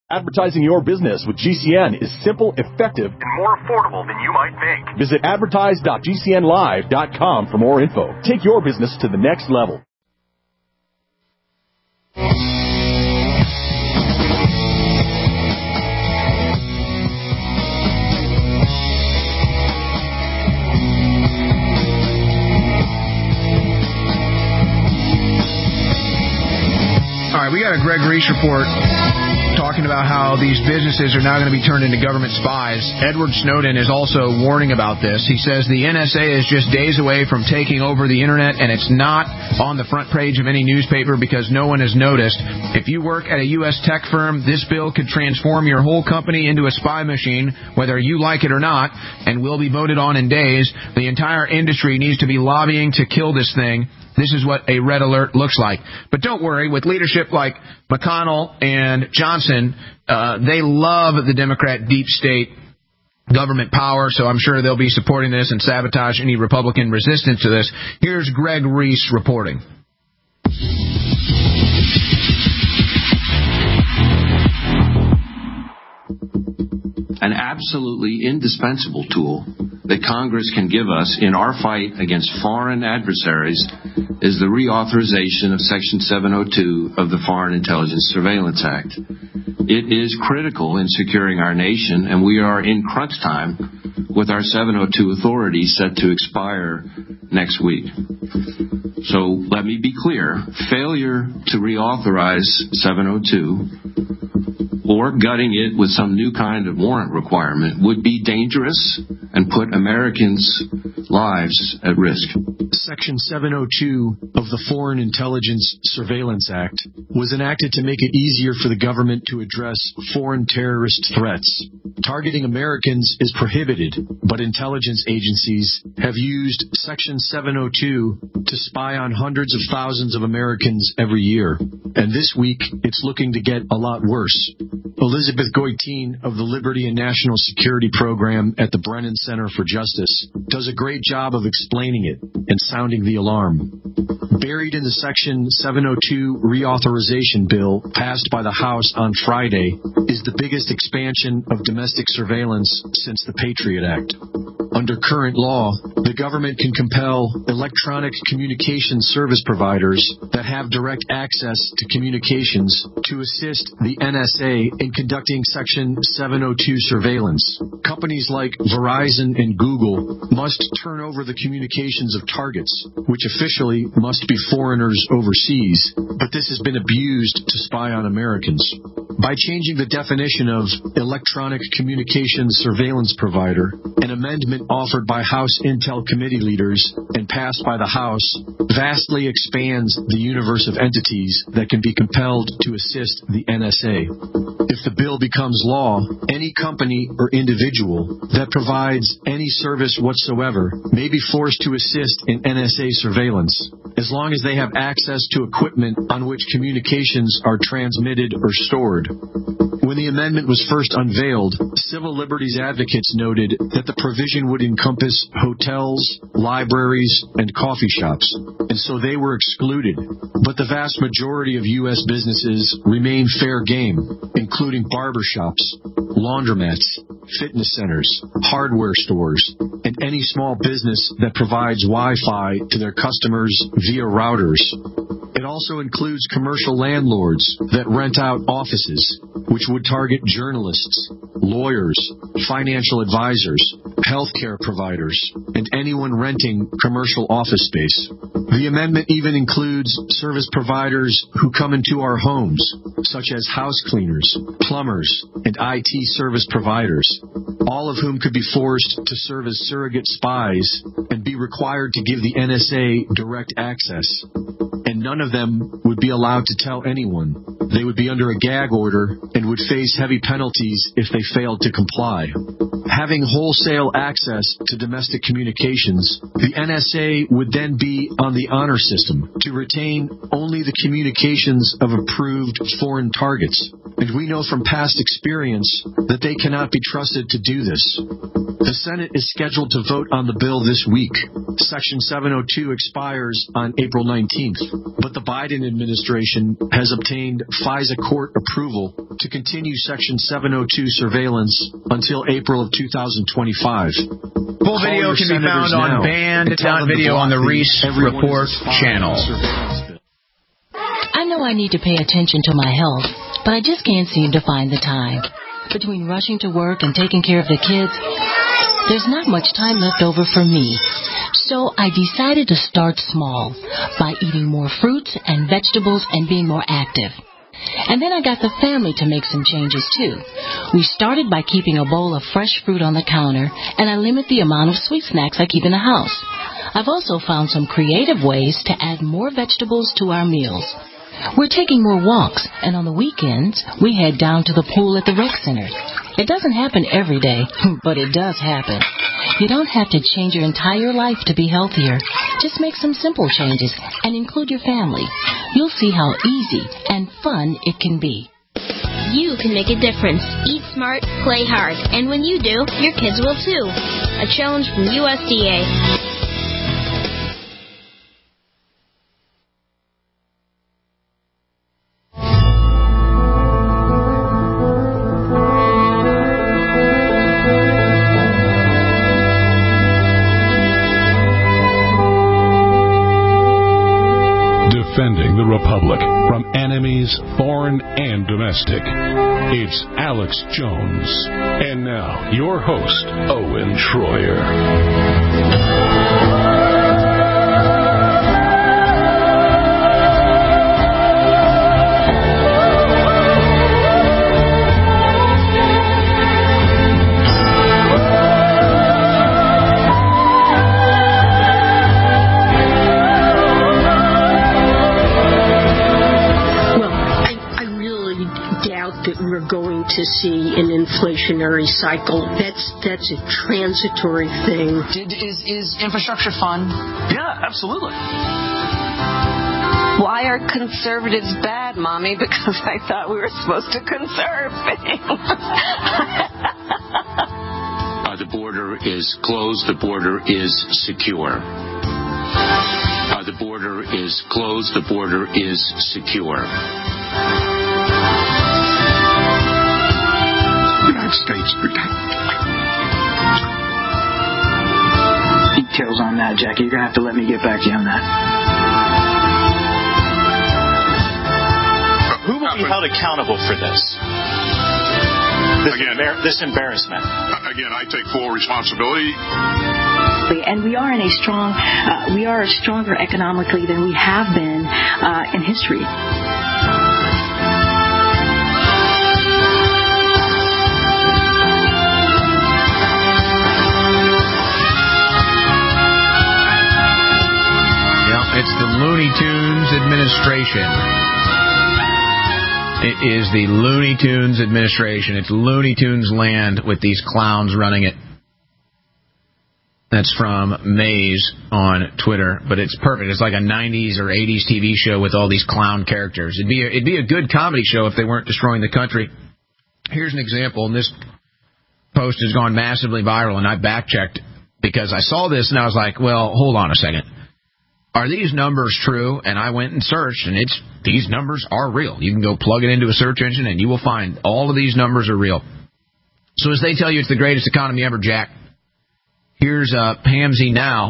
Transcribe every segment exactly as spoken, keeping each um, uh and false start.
Advertising your business with G C N is simple, effective, and more affordable than you might think. Visit advertise dot g c n live dot com for more info. Take your business to the next level. All right, we got a Greg Reese report talking about how these businesses are now going to be turned into government spies. Edward Snowden is also warning about this. He says the N S A is just days away from taking over the Internet, and it's not on the front page of any newspaper because no one has noticed. If you work at a U S tech firm, this bill could transform your whole company into a spy machine, whether you like it or not, and will be voted on in days. The entire industry needs to be lobbying to kill this thing. This is what a red alert looks like. But don't worry, with leadership like McConnell and Johnson, uh, they love the Democrat deep state government power, so I'm sure they'll be supporting this and sabotage any Republican resistance to this. Here's Greg Reese reporting. An absolutely indispensable tool that Congress can give us in our fight against foreign adversaries is the reauthorization of Section seven oh two of the Foreign Intelligence Surveillance Act. It is critical in securing our nation, and we are in crunch time with our seven oh two authority set to expire next week. So let me be clear. Failure to reauthorize seven oh two or gutting it with some new kind of warrant requirement would be dangerous and put Americans' lives at risk. Section seven oh two of the Foreign Intelligence Surveillance Act was enacted to make it easier for the government to address foreign terrorist threats. Targeting Americans is prohibited, but intelligence agencies have used Section seven oh two to spy on hundreds of thousands of Americans every year. And this week, it's looking to get a lot worse. Elizabeth Goitein of the Liberty and National Security Program at the Brennan Center for Justice does a great job of explaining it and sounding the alarm. Buried in the Section seven oh two reauthorization bill passed by the House on Friday is the biggest expansion of domestic surveillance since the Patriot Act. Under current law, the government can compel electronic communication service providers that have direct access to communications to assist the N S A in conducting Section seven oh two surveillance. Companies like Verizon and Google must turn over the communications of targets, which officially must be foreigners overseas, but this has been abused to spy on Americans. By changing the definition of electronic communications surveillance provider, an amendment offered by House Intel Committee leaders and passed by the House vastly expands the universe of entities that can be compelled to assist the N S A. If the bill becomes law, any company or individual that provides any service whatsoever may be forced to assist in N S A surveillance, as long as they have access to equipment on which communications are transmitted or stored. When the amendment was first unveiled, civil liberties advocates noted that the provision would encompass hotels, libraries, and coffee shops, and so they were excluded. But the vast majority of U S businesses remain fair game, including barbershops, laundromats, fitness centers, hardware stores, and any small business that provides Wi-Fi to their customers via routers. It also includes commercial landlords that rent out offices, which would target journalists, lawyers, financial advisors, healthcare providers, and anyone renting commercial office space. The amendment even includes service providers who come into our homes, such as house cleaners, plumbers, and I T service providers, all of whom could be forced to serve as surrogate spies and be required to give the N S A direct access. And none of them would be allowed to tell anyone. They would be under a gag order and would face heavy penalties if they failed to comply. Having wholesale access to domestic communications, the N S A would then be on the honor system to retain only the communications of approved foreign targets. and we know from past experience that they cannot be trusted to do this. The Senate is scheduled to vote on the bill this week. Section seven oh two expires on April nineteenth, but the Biden administration has obtained FISA court approval to continue Section seven oh two surveillance until April of two thousand twenty-five. Full video can be found on band dot video on the Reese Report channel. I know I need to pay attention to my health, but I just can't seem to find the time. Between rushing to work and taking care of the kids, there's not much time left over for me. So I decided to start small by eating more fruits and vegetables and being more active. And then I got the family to make some changes, too. We started by keeping a bowl of fresh fruit on the counter, and I limit the amount of sweet snacks I keep in the house. I've also found some creative ways to add more vegetables to our meals. We're taking more walks, and on the weekends, we head down to the pool at the rec center. It doesn't happen every day, but it does happen. You don't have to change your entire life to be healthier. Just make some simple changes and include your family. You'll see how easy and fun it can be. You can make a difference. Eat smart, play hard, and when you do, your kids will too. A challenge from U S D A. Defending the Republic from enemies, foreign and domestic. It's Alex Jones. And now, your host, Owen Schroyer. Going to see an inflationary cycle. That's that's a transitory thing. Did, is is infrastructure fun? Yeah, absolutely. Why are conservatives bad, Mommy? Because I thought we were supposed to conserve things. uh, the border is closed. The border is secure. Uh, the border is closed. The border is secure. United States protect. Details on that, Jackie. You're going to have to let me get back to you on that. Who will be held accountable for this? This, again, embar- this embarrassment. Again, I take full responsibility. And we are in a strong, uh, we are stronger economically than we have been uh, in history. It's the Looney Tunes administration. It is the Looney Tunes administration. It's Looney Tunes land with these clowns running it. That's from Maze on Twitter, but it's perfect. It's like a nineties or eighties T V show with all these clown characters. It'd be a, it'd be a good comedy show if they weren't destroying the country. Here's an example, and this post has gone massively viral, and I back-checked because I saw this, and I was like, well, hold on a second. Are these numbers true? And I went and searched, and it's these numbers are real. You can go plug it into a search engine, and you will find all of these numbers are real. So as they tell you it's the greatest economy ever, Jack, here's uh, Pamsy Now.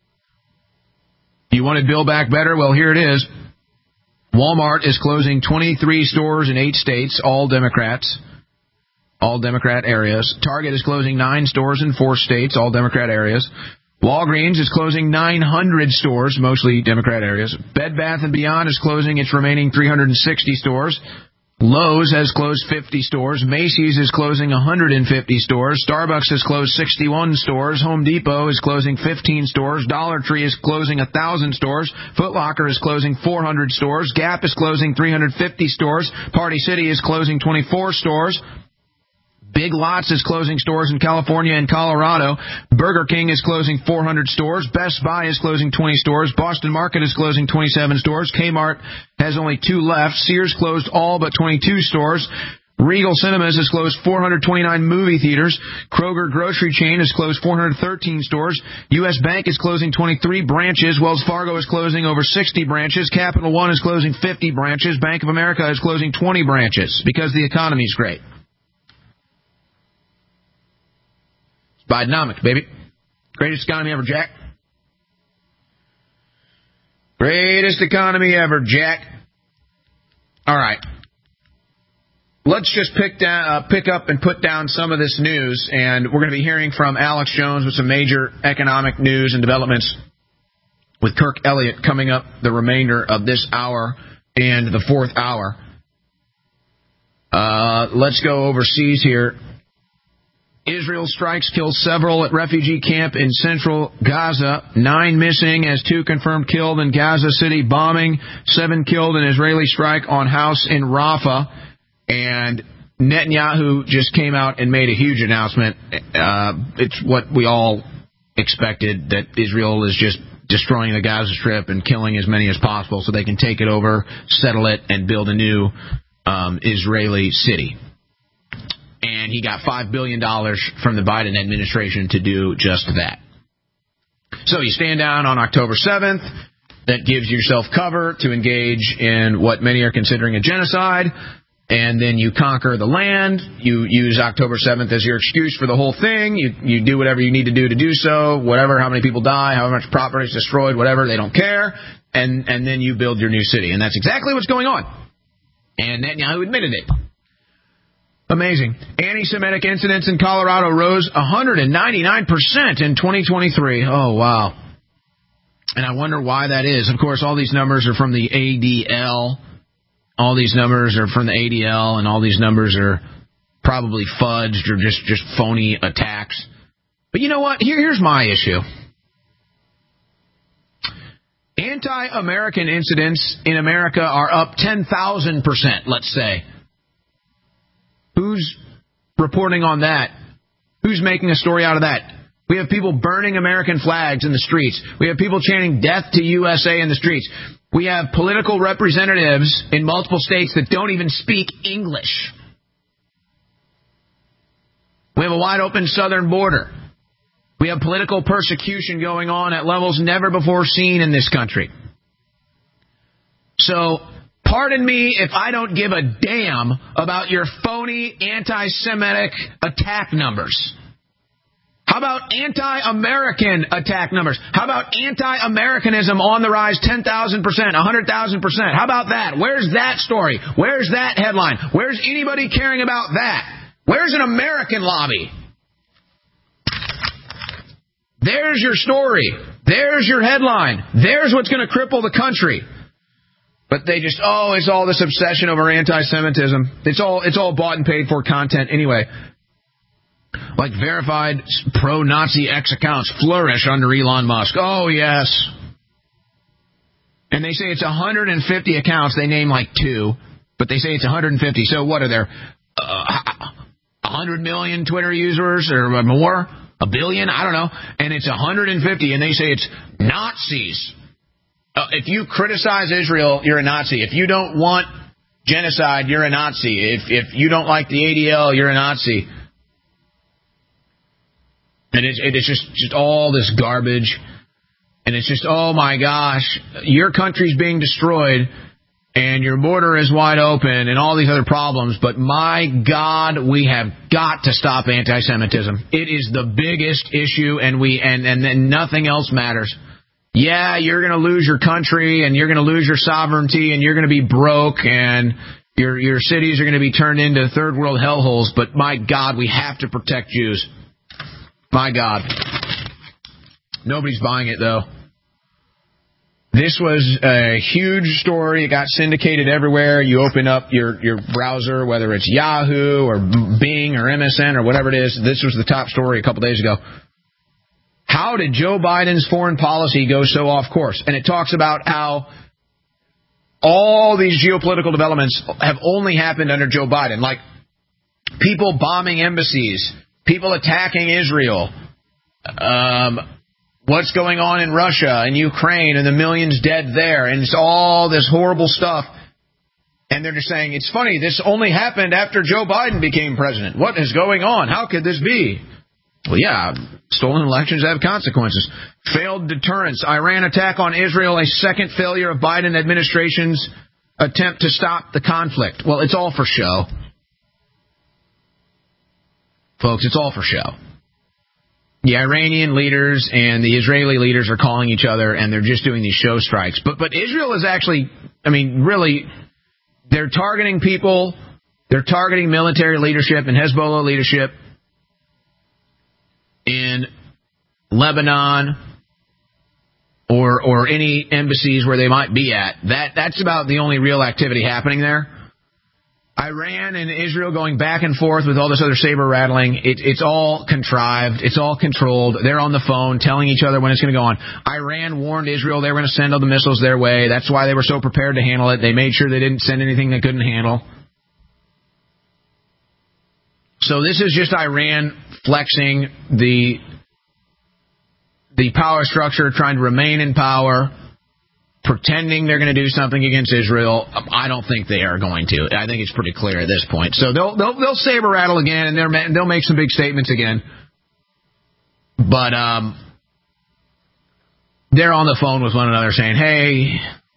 You wanted Build Back Better? Well, here it is. Walmart is closing twenty-three stores in eight states, all Democrats, all Democrat areas. Target is closing nine stores in four states, all Democrat areas. Walgreens is closing nine hundred stores, mostly Democrat areas. Bed Bath and Beyond is closing its remaining three hundred sixty stores. Lowe's has closed fifty stores. Macy's is closing one hundred fifty stores. Starbucks has closed sixty-one stores. Home Depot is closing fifteen stores. Dollar Tree is closing one thousand stores. Foot Locker is closing four hundred stores. Gap is closing three hundred fifty stores. Party City is closing twenty-four stores. Big Lots is closing stores in California and Colorado. Burger King is closing four hundred stores. Best Buy is closing twenty stores. Boston Market is closing twenty-seven stores. Kmart has only two left. Sears closed all but twenty-two stores. Regal Cinemas has closed four hundred twenty-nine movie theaters. Kroger grocery chain has closed four hundred thirteen stores. U S Bank is closing twenty-three branches. Wells Fargo is closing over sixty branches. Capital One is closing fifty branches. Bank of America is closing twenty branches because the economy is great. It's Bidenomics, baby. Greatest economy ever, Jack. Greatest economy ever, Jack. All right. Let's just pick down, uh, pick up and put down some of this news, and we're going to be hearing from Alex Jones with some major economic news and developments with Kirk Elliott coming up the remainder of this hour and the fourth hour. Uh, let's go overseas here. Israel strikes kill several at refugee camp in central Gaza. Nine missing as two confirmed killed in Gaza City bombing. Seven killed in Israeli strike on house in Rafah. And Netanyahu just came out and made a huge announcement. Uh, it's what we all expected, that Israel is just destroying the Gaza Strip and killing as many as possible so they can take it over, settle it, and build a new um, Israeli city. And he got five billion dollars from the Biden administration to do just that. So you stand down on October seventh. That gives yourself cover to engage in what many are considering a genocide. And then you conquer the land. You use October seventh as your excuse for the whole thing. You you do whatever you need to do to do so. Whatever, how many people die, how much property is destroyed, whatever, they don't care. And and then you build your new city. And that's exactly what's going on. And Netanyahu admitted it. Amazing. Anti-Semitic incidents in Colorado rose one hundred ninety-nine percent in twenty twenty-three. Oh, wow. And I wonder why that is. Of course, all these numbers are from the A D L. All these numbers are from the A D L, and all these numbers are probably fudged or just, just phony attacks. But you know what? Here, here's my issue. Anti-American incidents in America are up ten thousand percent, let's say. Who's reporting on that? Who's making a story out of that? We have people burning American flags in the streets. We have people chanting death to U S A in the streets. We have political representatives in multiple states that don't even speak English. We have a wide open southern border. We have political persecution going on at levels never before seen in this country. So, pardon me if I don't give a damn about your phony anti-Semitic attack numbers. How about anti-American attack numbers? How about anti-Americanism on the rise ten thousand percent, one hundred thousand percent? How about that? Where's that story? Where's that headline? Where's anybody caring about that? Where's an American lobby? There's your story. There's your headline. There's what's going to cripple the country. But they just, oh, it's all this obsession over anti-Semitism. It's all, it's all bought and paid for content anyway. Like verified pro-Nazi X accounts flourish under Elon Musk. Oh, yes. And they say it's one hundred fifty accounts. They name like two, but they say it's one hundred fifty. So what are there? Uh, one hundred million Twitter users or more? A billion? I don't know. And it's one hundred fifty, and they say it's Nazis. Uh, if you criticize Israel, you're a Nazi. If you don't want genocide, you're a Nazi. If if you don't like the A D L, you're a Nazi. And it's, it's just, just all this garbage. And it's just, oh, my gosh, your country's being destroyed, and your border is wide open, and all these other problems. But, my God, we have got to stop anti-Semitism. It is the biggest issue, and we and, and then nothing else matters. Yeah, you're going to lose your country, and you're going to lose your sovereignty, and you're going to be broke, and your your cities are going to be turned into third world hellholes. But, my God, we have to protect Jews. My God. Nobody's buying it, though. This was a huge story. It got syndicated everywhere. You open up your, your browser, whether it's Yahoo or Bing or M S N or whatever it is. This was the top story a couple days ago. How did Joe Biden's foreign policy go so off course? And it talks about how all these geopolitical developments have only happened under Joe Biden. Like, people bombing embassies, people attacking Israel, um, what's going on in Russia and Ukraine and the millions dead there, and it's all this horrible stuff. And they're just saying, it's funny, this only happened after Joe Biden became president. What is going on? How could this be? Well, yeah, stolen elections have consequences. Failed deterrence. Iran attack on Israel, a second failure of Biden administration's attempt to stop the conflict. Well, it's all for show. Folks, it's all for show. The Iranian leaders and the Israeli leaders are calling each other, and they're just doing these show strikes. But but Israel is actually, I mean, really, they're targeting people, they're targeting military leadership and Hezbollah leadership in Lebanon or or any embassies where they might be at. That that's about the only real activity happening there. Iran and Israel going back and forth with all this other saber rattling. It, it's all contrived. It's all controlled. They're on the phone telling each other when it's going to go on. Iran warned Israel they were going to send all the missiles their way. That's why they were so prepared to handle it. They made sure they didn't send anything they couldn't handle. So this is just Iran flexing the the power structure, trying to remain in power, pretending they're going to do something against Israel. I don't think they are going to. I think it's pretty clear at this point. So they'll they'll, they'll saber rattle again, and they're, they'll make some big statements again. But um, they're on the phone with one another saying, hey,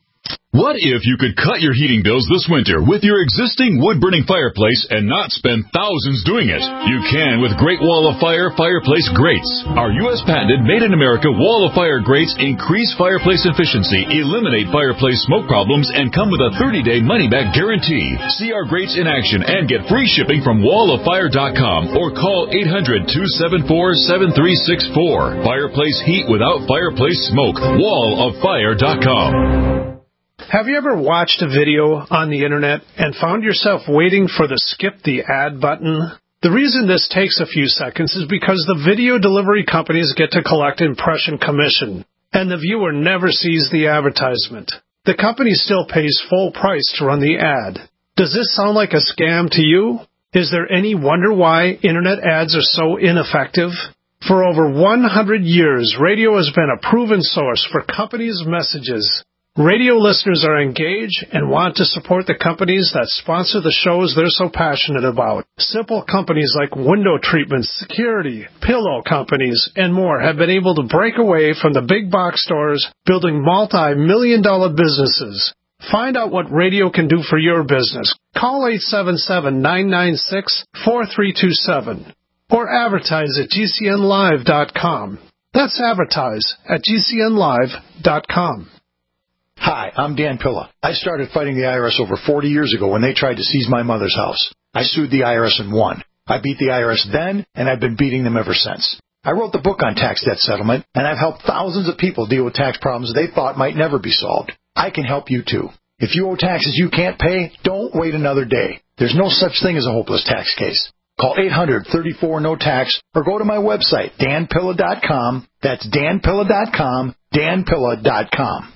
what if you could cut your heating bills this winter with your existing wood-burning fireplace and not spend thousands doing it? You can with Great Wall of Fire Fireplace Grates. Our U S patented made-in-America Wall of Fire grates increase fireplace efficiency, eliminate fireplace smoke problems, and come with a thirty-day money-back guarantee. See our grates in action and get free shipping from wall of fire dot com or call eight hundred, two seven four, seven three six four. Fireplace heat without fireplace smoke. wall of fire dot com. Have you ever watched a video on the internet and found yourself waiting for the skip the ad button? The reason this takes a few seconds is because the video delivery companies get to collect impression commission, and the viewer never sees the advertisement. The company still pays full price to run the ad. Does this sound like a scam to you? Is there any wonder why internet ads are so ineffective? For over one hundred years, radio has been a proven source for companies' messages. Radio listeners are engaged and want to support the companies that sponsor the shows they're so passionate about. Simple companies like window treatments, security, pillow companies, and more have been able to break away from the big box stores, building multi-million dollar businesses. Find out what radio can do for your business. Call eight seven seven, nine nine six, four three two seven or advertise at G C N live dot com. That's advertise at G C N live dot com. Hi, I'm Dan Pilla. I started fighting the I R S over forty years ago when they tried to seize my mother's house. I sued the I R S and won. I beat the I R S then, and I've been beating them ever since. I wrote the book on tax debt settlement, and I've helped thousands of people deal with tax problems they thought might never be solved. I can help you, too. If you owe taxes you can't pay, don't wait another day. There's no such thing as a hopeless tax case. Call eight hundred, thirty-four, no tax or go to my website, dan pilla dot com. That's dan pilla dot com, dan pilla dot com.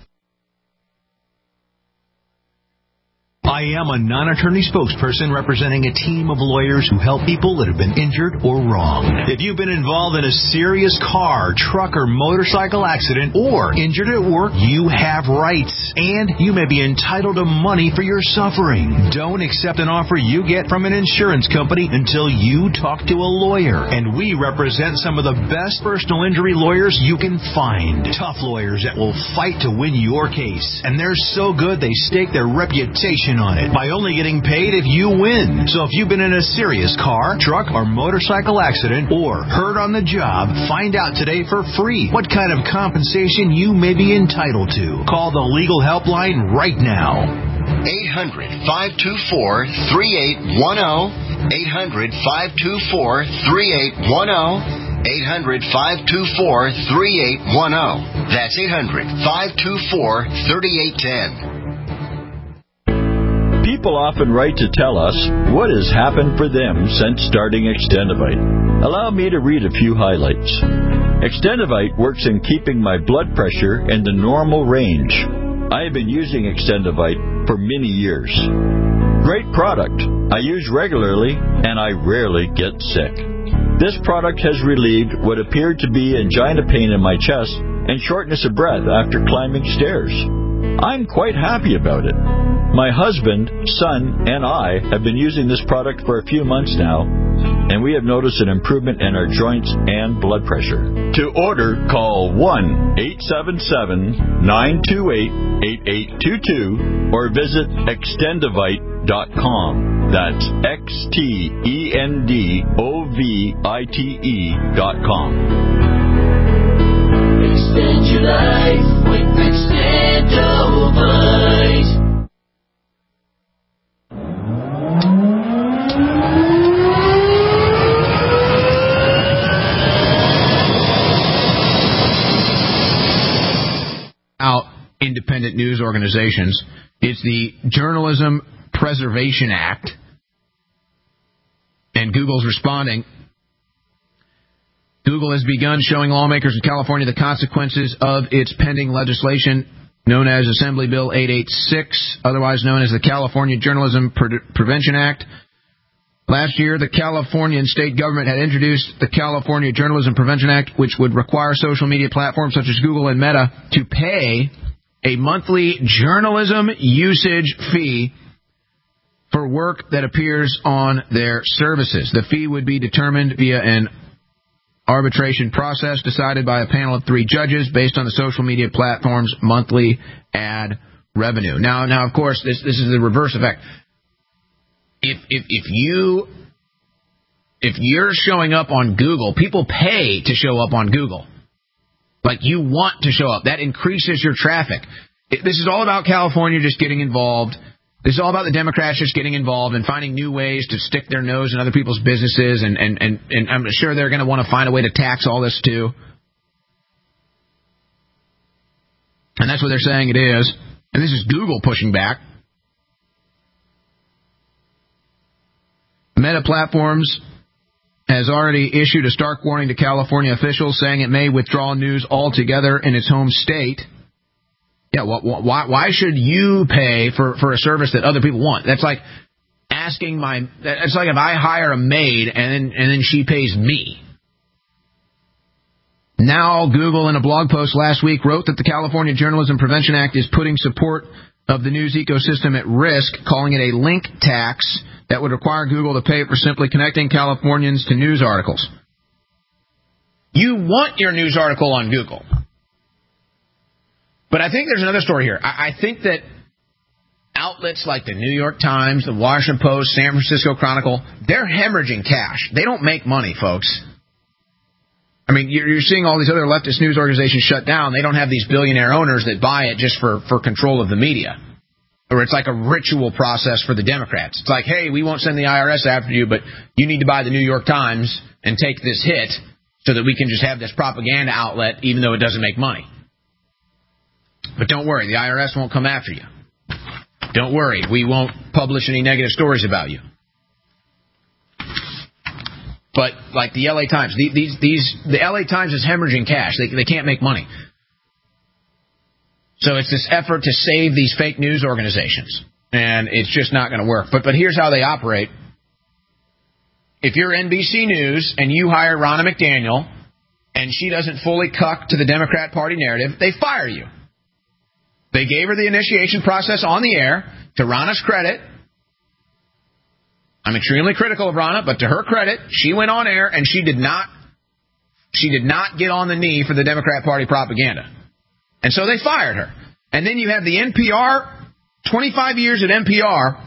I am a non-attorney spokesperson representing a team of lawyers who help people that have been injured or wronged. If you've been involved in a serious car, truck, or motorcycle accident or injured at work, you have rights, and you may be entitled to money for your suffering. Don't accept an offer you get from an insurance company until you talk to a lawyer, and we represent some of the best personal injury lawyers you can find. Tough lawyers that will fight to win your case, and they're so good they stake their reputation on it by only getting paid if you win. So if you've been in a serious car, truck, or motorcycle accident or hurt on the job, find out today for free what kind of compensation you may be entitled to. Call the legal helpline right now. eight hundred, five two four, three eight one zero. eight hundred, five two four, three eight one zero. eight hundred, five two four, three eight one zero. That's eight hundred, five two four, three eight one zero. People often write to tell us what has happened for them since starting Extendivite. Allow me to read a few highlights. Extendivite works in keeping my blood pressure in the normal range. I have been using Extendivite for many years. great product. I use regularly, and I rarely get sick. This product has relieved what appeared to be angina pain in my chest and shortness of breath after climbing stairs. I'm quite happy about it. My husband, son, and I have been using this product for a few months now, and we have noticed an improvement in our joints and blood pressure. To order, call one eight seven seven, nine two eight, eight eight two two or visit extendovite dot com. That's X T E N D O V I T E dot com. Extend your life with Extendovite. Out independent news organizations. It's the Journalism Preservation Act. And Google's responding. Google has begun showing lawmakers in California the consequences of its pending legislation known as Assembly Bill eight eighty-six, otherwise known as the California Journalism Pre- Prevention Act. Last year, the California and state government had introduced the California Journalism Prevention Act, which would require social media platforms such as Google and Meta to pay a monthly journalism usage fee for work that appears on their services. The fee would be determined via an arbitration process decided by a panel of three judges based on the social media platform's monthly ad revenue. Now, now, of course, this this is the reverse effect. If if if you if you're showing up on Google, people pay to show up on Google. Like, you want to show up. That increases your traffic. It, this is all about California just getting involved. This is all about the Democrats just getting involved and finding new ways to stick their nose in other people's businesses, and, and, and, and I'm sure they're going to want to find a way to tax all this too. And that's what they're saying it is. And this is Google pushing back. Meta Platforms has already issued a stark warning to California officials saying it may withdraw news altogether in its home state. Yeah, why, why should you pay for, for a service that other people want? That's like asking my, it's like if I hire a maid and then, and then she pays me. Now, Google, in a blog post last week, wrote that the California Journalism Prevention Act is putting support of the news ecosystem at risk, calling it a link tax that would require Google to pay for simply connecting Californians to news articles. You want your news article on Google. But I think there's another story here. I, I think that outlets like the New York Times, the Washington Post, San Francisco Chronicle, they're hemorrhaging cash. They don't make money, folks. I mean, you're, you're seeing all these other leftist news organizations shut down. They don't have these billionaire owners that buy it just for, for control of the media. Or it's like a ritual process for the Democrats. It's like, hey, we won't send the I R S after you, but you need to buy the New York Times and take this hit so that we can just have this propaganda outlet, even though it doesn't make money. But don't worry, the I R S won't come after you. Don't worry, we won't publish any negative stories about you. But like the L A Times, these these the L A Times is hemorrhaging cash. They they can't make money. So it's this effort to save these fake news organizations, and it's just not going to work. But but here's how they operate. If you're N B C News and you hire Ronna McDaniel, and she doesn't fully cuck to the Democrat Party narrative, they fire you. They gave her the initiation process on the air. To Ronna's credit, I'm extremely critical of Ronna, but to her credit, she went on air and she did not she did not get on the knee for the Democrat Party propaganda. And so they fired her. And then you have the N P R, twenty-five years at N P R,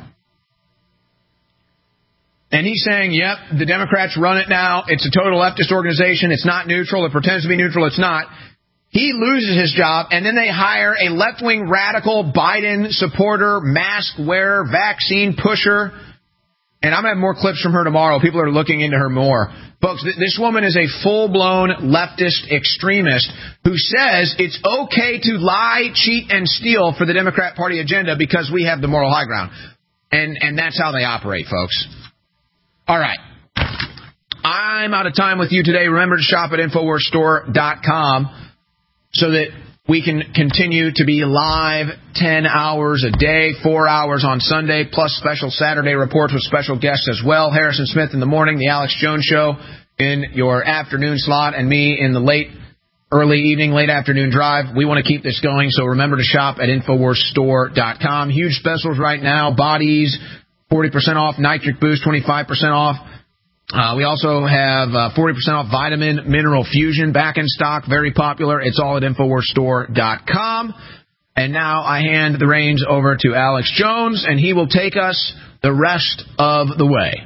and he's saying, yep, the Democrats run it now. It's a total leftist organization. It's not neutral. It pretends to be neutral. It's not. He loses his job, and then they hire a left-wing radical Biden supporter, mask wearer, vaccine pusher. And I'm going to have more clips from her tomorrow. People are looking into her more. Folks, th- this woman is a full-blown leftist extremist who says it's okay to lie, cheat, and steal for the Democrat Party agenda because we have the moral high ground. And, and that's how they operate, folks. All right. I'm out of time with you today. Remember to shop at InfoWars Store dot com so that we can continue to be live ten hours a day, four hours on Sunday, plus special Saturday reports with special guests as well. Harrison Smith in the morning, The Alex Jones Show in your afternoon slot, and me in the late, early evening, late afternoon drive. We want to keep this going, so remember to shop at Infowars Store dot com. Huge specials right now. Bodies, forty percent off. Nitric Boost, twenty-five percent off. Uh, we also have uh, forty percent off Vitamin Mineral Fusion back in stock. Very popular. It's all at Infowars Store dot com. And now I hand the reins over to Alex Jones, and he will take us the rest of the way.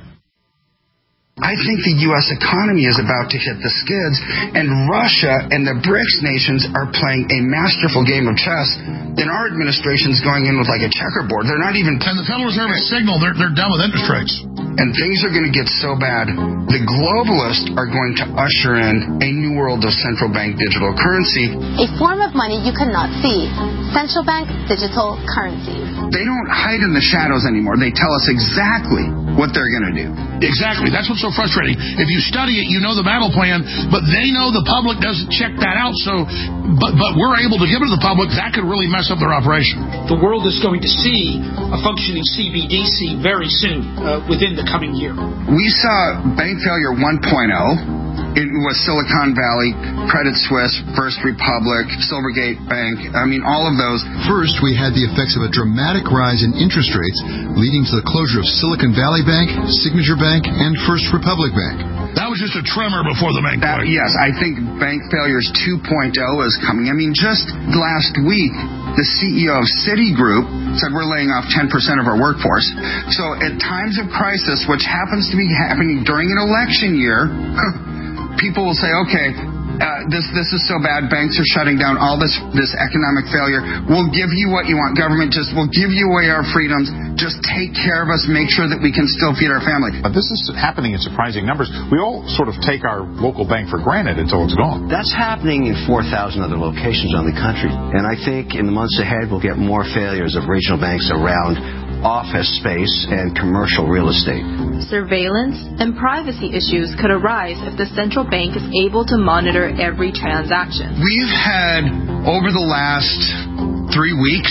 I think the U S economy is about to hit the skids, and Russia and the BRICS nations are playing a masterful game of chess. Then our administration's going in with like a checkerboard. They're not even... And the Federal Reserve has signaled they're, they're done with interest rates. And things are going to get so bad, the globalists are going to usher in a new world of central bank digital currency. A form of money you cannot see. Central bank digital currencies. They don't hide in the shadows anymore. They tell us exactly what they're going to do. Exactly. That's what's so frustrating. If you study it, you know the battle plan, but they know the public doesn't check that out, so but but we're able to give it to the public. That could really mess up their operation. The world is going to see a functioning C B D C very soon, uh, within the coming year. We saw bank failure one point oh. It was Silicon Valley, Credit Suisse, First Republic, Silvergate Bank. I mean, all of those. First, we had the effects of a dramatic rise in interest rates, leading to the closure of Silicon Valley Bank, Signature Bank, and First Republic Bank. That was just a tremor before the bank that, yes, I think bank failures two point oh is coming. I mean, just last week, the C E O of Citigroup said we're laying off ten percent of our workforce. So at times of crisis, which happens to be happening during an election year, people will say, okay, uh, this this is so bad, banks are shutting down, all this this economic failure. We'll give you what you want, government, just we'll give you away our freedoms. Just take care of us, make sure that we can still feed our family. But this is happening in surprising numbers. We all sort of take our local bank for granted until it's gone. That's happening in four thousand other locations on the country. And I think in the months ahead, we'll get more failures of regional banks around office space and commercial real estate. Surveillance and privacy issues could arise if the central bank is able to monitor every transaction. We've had, over the last three weeks,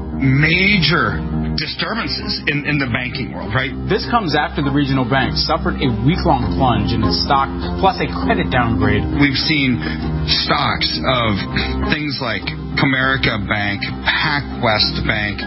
major disturbances in, in the banking world, right? This comes after the regional bank suffered a week-long plunge in its stock, plus a credit downgrade. We've seen stocks of things like Comerica Bank, PacWest Bank,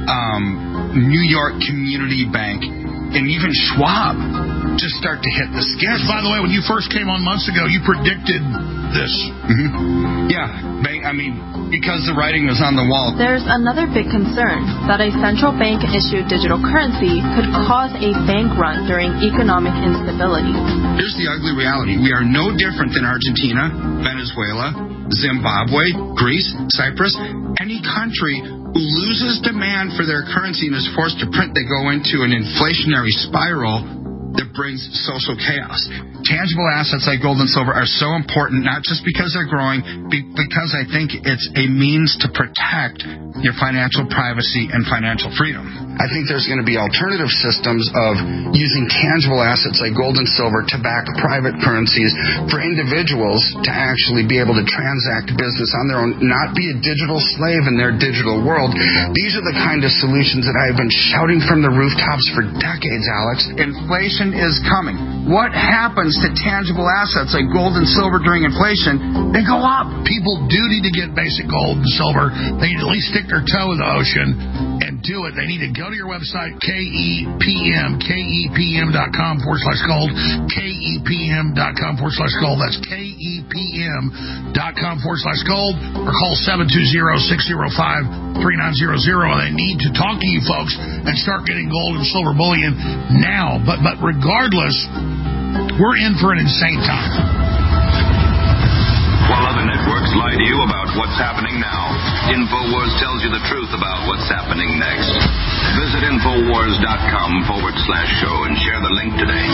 um, New York Community Bank, and even Schwab just start to hit the skids. By the way, when you first came on months ago, you predicted this. Mm-hmm. Yeah, bank, I mean, because the writing was on the wall. There's another big concern that a central bank-issued digital currency could cause a bank run during economic instability. Here's the ugly reality. We are no different than Argentina, Venezuela, Zimbabwe, Greece, Cyprus, any country who loses demand for their currency and is forced to print. They go into an inflationary spiral that brings social chaos. Tangible assets like gold and silver are so important, not just because they're growing, because I think it's a means to protect your financial privacy and financial freedom. I think there's going to be alternative systems of using tangible assets like gold and silver to back private currencies for individuals to actually be able to transact business on their own, not be a digital slave in their digital world. These are the kind of solutions that I've been shouting from the rooftops for decades, Alex. Inflation is coming. What happens to tangible assets like gold and silver during inflation? They go up. People do need to get basic gold and silver. They need to at least stick their toe in the ocean and do it. They need to go to your website, K E P M, K E P M dot com forward slash gold, K E P M dot com forward slash gold. That's K E P M dot com forward slash gold, or call seven two zero, six zero five, three nine zero zero. And they need to talk to you folks and start getting gold and silver bullion now. But, but regardless, we're in for an insane time. While other networks lie to you about what's happening now, InfoWars tells you the truth about what's happening next. Visit InfoWars.com forward slash show and share the link today.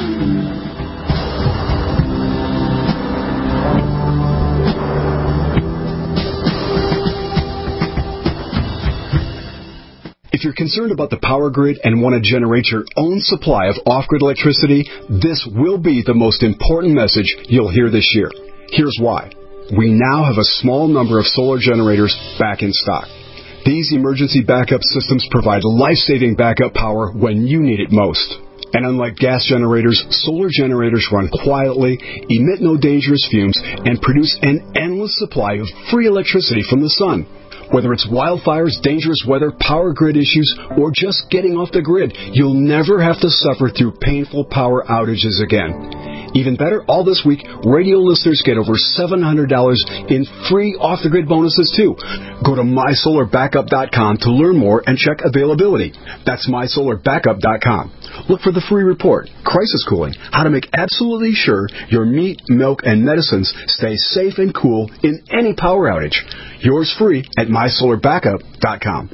If you're concerned about the power grid and want to generate your own supply of off-grid electricity, this will be the most important message you'll hear this year. Here's why. we now have a small number of solar generators back in stock. These emergency backup systems provide life-saving backup power when you need it most. And unlike gas generators, solar generators run quietly, emit no dangerous fumes, and produce an endless supply of free electricity from the sun. Whether it's wildfires, dangerous weather, power grid issues, or just getting off the grid, you'll never have to suffer through painful power outages again. Even better, all this week, radio listeners get over seven hundred dollars in free off-the-grid bonuses, too. Go to my solar backup dot com to learn more and check availability. That's my solar backup dot com. Look for the free report, Crisis Cooling, how to make absolutely sure your meat, milk, and medicines stay safe and cool in any power outage. Yours free at my solar backup dot com.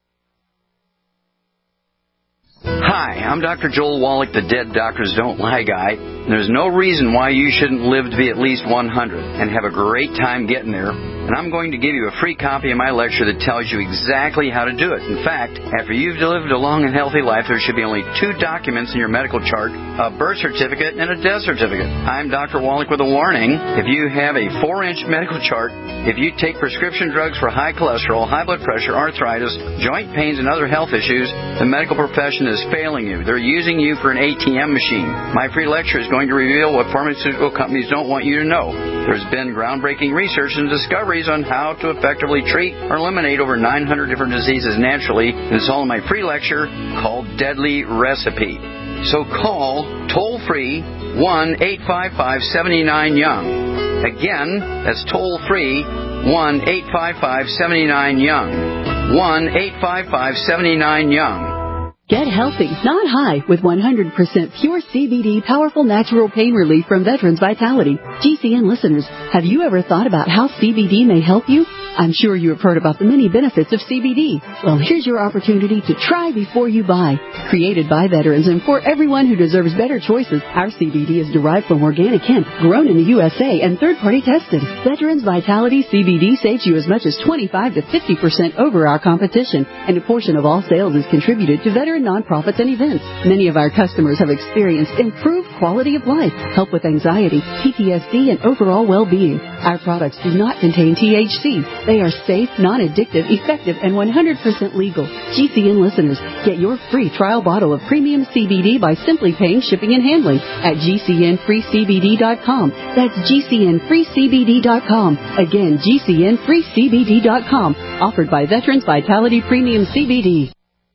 Hi, I'm Doctor Joel Wallach, the Dead Doctors Don't Lie guy. There's no reason why you shouldn't live to be at least one hundred and have a great time getting there. And I'm going to give you a free copy of my lecture that tells you exactly how to do it. In fact, after you've lived a long and healthy life, there should be only two documents in your medical chart, a birth certificate and a death certificate. I'm Doctor Wallach with a warning. If you have a four-inch medical chart, if you take prescription drugs for high cholesterol, high blood pressure, arthritis, joint pains, and other health issues, the medical profession is failing you. They're using you for an A T M machine. My free lecture is going to reveal what pharmaceutical companies don't want you to know. There's been groundbreaking research and discoveries on how to effectively treat or eliminate over nine hundred different diseases naturally. And it's all in my free lecture called Deadly Recipe. So call toll-free one eight five five, seven nine, young. Again, that's toll-free one eight five five, seven nine, young. one eight five five, seven nine, young. Get healthy, not high, with one hundred percent pure C B D powerful natural pain relief from Veterans Vitality. G C N listeners, have you ever thought about how C B D may help you? I'm sure you have heard about the many benefits of C B D. Well, here's your opportunity to try before you buy. Created by veterans and for everyone who deserves better choices, our C B D is derived from organic hemp, grown in the U S A, and third-party tested. Veterans Vitality C B D saves you as much as twenty-five to fifty percent over our competition, and a portion of all sales is contributed to veteran nonprofits and events. Many of our customers have experienced improved quality of life, help with anxiety, P T S D, and overall well-being. Our products do not contain T H C. They are safe, non-addictive, effective, and one hundred percent legal. G C N listeners, get your free trial bottle of premium C B D by simply paying shipping and handling at G C N free C B D dot com. That's G C N free C B D dot com. Again, G C N free C B D dot com. Offered by Veterans Vitality Premium C B D.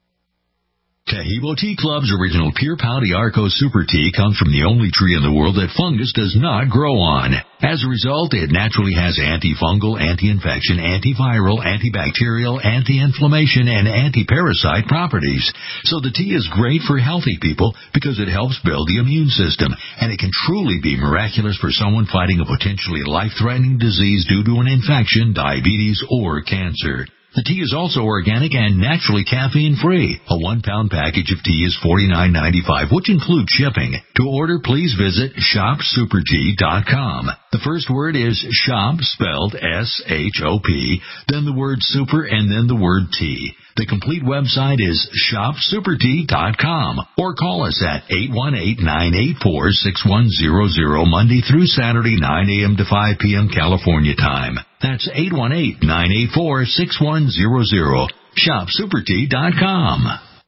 Tahibo Tea Club's original Pure Pau Arco Super Tea comes from the only tree in the world that fungus does not grow on. As a result, it naturally has antifungal, anti-infection, antiviral, antibacterial, anti-inflammation, and anti-parasite properties. So the tea is great for healthy people because it helps build the immune system, and it can truly be miraculous for someone fighting a potentially life-threatening disease due to an infection, diabetes, or cancer. The tea is also organic and naturally caffeine-free. A one-pound package of tea is forty-nine ninety-five, which includes shipping. To order, please visit shop super tea dot com. The first word is shop, spelled S H O P, then the word super, and then the word tea. The complete website is shop super tea dot com, or call us at eight one eight, nine eight four, six one zero zero Monday through Saturday, nine a.m. to five p.m. California time. That's eight one eight, nine eight four, six one zero zero. shop super tea dot com.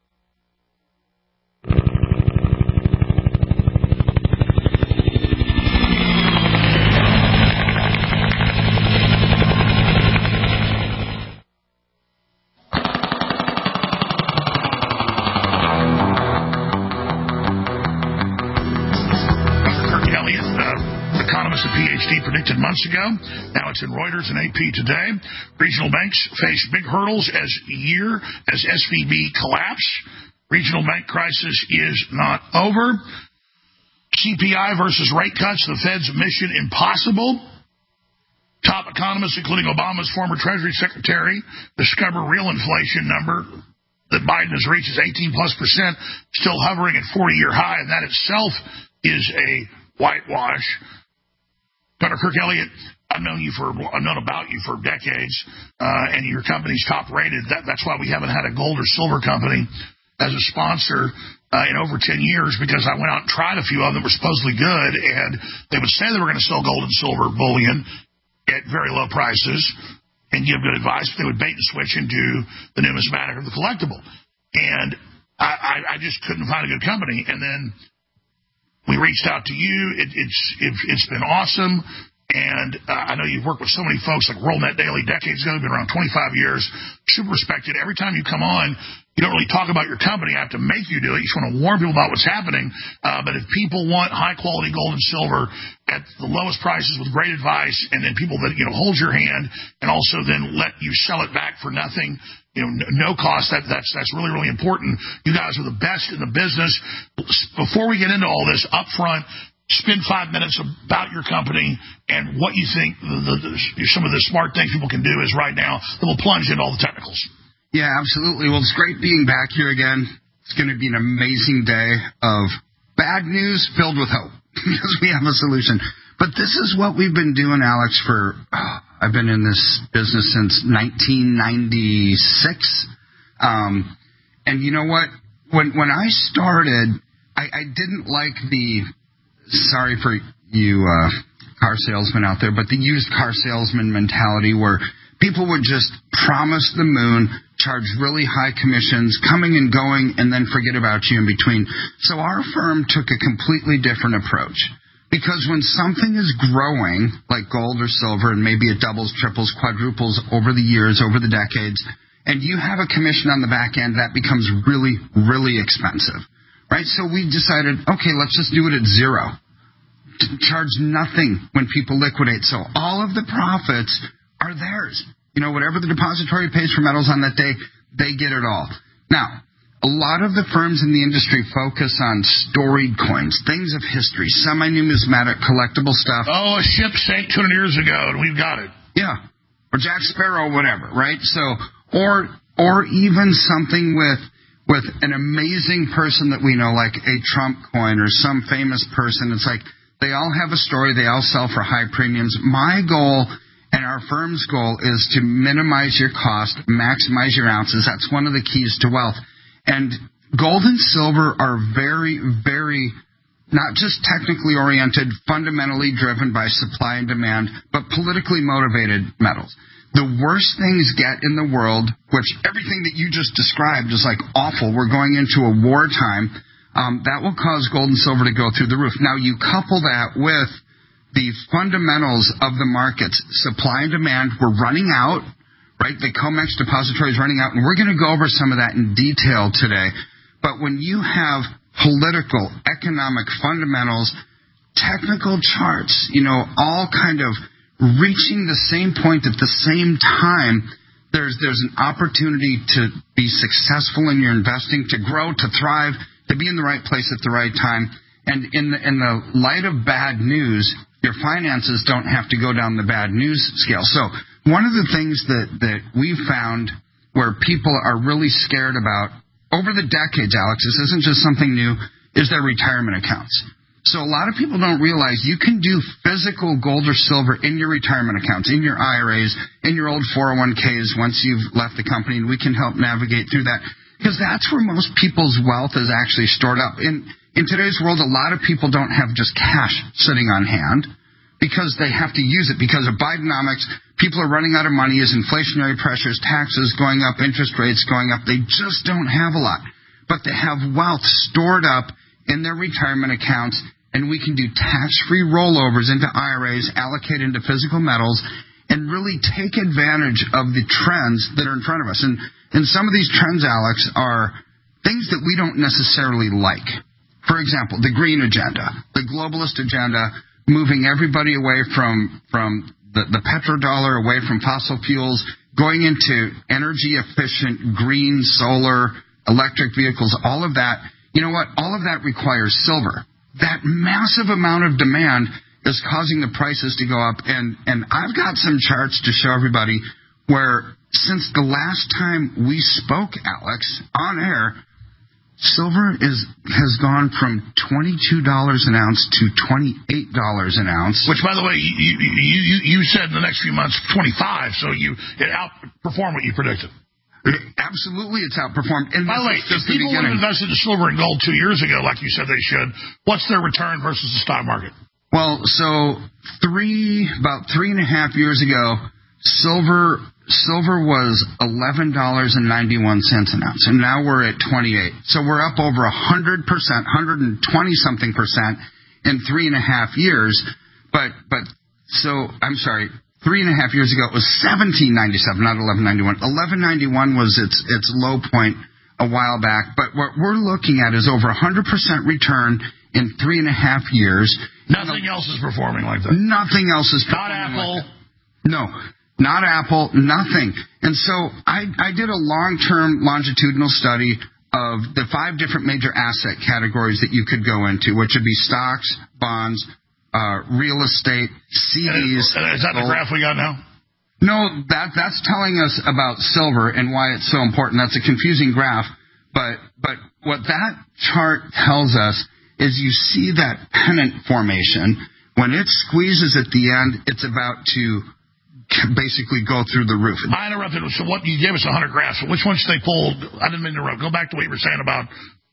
Predicted months ago. Now it's in Reuters and A P today. Regional banks face big hurdles as year as S V B collapse. Regional bank crisis is not over. C P I versus rate cuts. The Fed's mission impossible. Top economists, including Obama's former Treasury Secretary, discover real inflation number that Biden has reached is eighteen plus percent, still hovering at forty-year high, and that itself is a whitewash. Doctor Kirk Elliott, I've known you for, I've known about you for decades, uh, and your company's top rated. That, that's why we haven't had a gold or silver company as a sponsor uh, in over ten years, because I went out and tried a few of them that were supposedly good, and they would say they were going to sell gold and silver bullion, at very low prices and give good advice, but they would bait and switch into the numismatic or the collectible. And I, I, I just couldn't find a good company. And then we reached out to you. It, it's it, it's been awesome. And uh, I know you've worked with so many folks like WorldNet Daily decades ago. You've been around twenty-five years, super respected. Every time you come on, you don't really talk about your company. I have to make you do it. You just want to warn people about what's happening. Uh, but if people want high-quality gold and silver at the lowest prices with great advice, and then people that, you know, hold your hand and also then let you sell it back for nothing, you know, no cost, that, that's that's really, really important. You guys are the best in the business. Before we get into all this, up front, spend five minutes about your company and what you think the, the, the, some of the smart things people can do is right now. Then we'll plunge into all the technicals. Yeah, absolutely. Well, it's great being back here again. It's going to be an amazing day of bad news filled with hope because we have a solution. But this is what we've been doing, Alex, for, oh, I've been in this business since nineteen ninety-six. Um, and you know what? When, when I started, I, I didn't like the... Sorry for you uh, car salesmen out there, but the used car salesman mentality where people would just promise the moon, charge really high commissions, coming and going, and then forget about you in between. So our firm took a completely different approach. Because when something is growing, like gold or silver, and maybe it doubles, triples, quadruples over the years, over the decades, and you have a commission on the back end, that becomes really, really expensive. Right, so we decided, okay, let's just do it at zero. Charge nothing when people liquidate. So all of the profits are theirs. You know, whatever the depository pays for metals on that day, they get it all. Now, a lot of the firms in the industry focus on storied coins, things of history, semi-numismatic, collectible stuff. Oh, a ship sank two hundred years ago, and we've got it. Yeah, or Jack Sparrow, whatever, right? So, or or even something with... with an amazing person that we know, like a Trump coin or some famous person. It's like they all have a story. They all sell for high premiums. My goal and our firm's goal is to minimize your cost, maximize your ounces. That's one of the keys to wealth. And gold and silver are very, very not just technically oriented, fundamentally driven by supply and demand, but politically motivated metals. The worst things get in the world, which everything that you just described is like awful. We're going into a wartime. Um, that will cause gold and silver to go through the roof. Now, you couple that with the fundamentals of the markets, supply and demand. We're running out, right? The COMEX depository is running out, and we're going to go over some of that in detail today. But when you have political, economic fundamentals, technical charts, you know, all kind of reaching the same point at the same time, there's there's an opportunity to be successful in your investing, to grow, to thrive, to be in the right place at the right time. And in the, in the light of bad news, your finances don't have to go down the bad news scale. So one of the things that, that we've found where people are really scared about over the decades, Alex, this isn't just something new, is their retirement accounts. So a lot of people don't realize you can do physical gold or silver in your retirement accounts, in your I R As, in your old four oh one Ks once you've left the company, and we can help navigate through that. Because that's where most people's wealth is actually stored up. In, in today's world, a lot of people don't have just cash sitting on hand because they have to use it. Because of Bidenomics, people are running out of money as inflationary pressures, taxes going up, interest rates going up. They just don't have a lot. But they have wealth stored up in their retirement accounts, and we can do tax-free rollovers into I R As, allocate into physical metals, and really take advantage of the trends that are in front of us. And, and some of these trends, Alex, are things that we don't necessarily like. For example, the green agenda, the globalist agenda, moving everybody away from, from the, the petrodollar, away from fossil fuels, going into energy-efficient, green, solar, electric vehicles, all of that. You know what? All of that requires silver. That massive amount of demand is causing the prices to go up. And, and I've got some charts to show everybody where since the last time we spoke, Alex, on air, silver is has gone from twenty-two dollars an ounce to twenty-eight dollars an ounce. Which, by the way, you, you, you, you said in the next few months twenty-five, so you it outperformed what you predicted. Absolutely, it's outperformed. And by the way, if people would have invested in silver and gold two years ago, like you said they should, what's their return versus the stock market? Well, so three about three and a half years ago, silver silver was eleven dollars and ninety one cents an ounce, and now we're at twenty eight. So we're up over a hundred percent, hundred and twenty something percent in three and a half years. But but so I'm sorry, three and a half years ago it was seventeen ninety seven, not eleven ninety one. Eleven ninety one was its its low point a while back. But what we're looking at is over a hundred percent return in three and a half years. Nothing else is performing like that. Nothing else is performing Not Apple. like that. No, not Apple, nothing. And so I, I did a long-term longitudinal study of the five different major asset categories that you could go into, which would be stocks, bonds, uh, real estate, C Ds. Is that the graph we got now? No, that that's telling us about silver and why it's so important. That's a confusing graph. But but what that chart tells us is you see that pennant formation. When it squeezes at the end, it's about to basically go through the roof. I interrupted. So what you gave us one hundred graphs. So which ones they pulled? I didn't mean to interrupt. Go back to what you were saying about.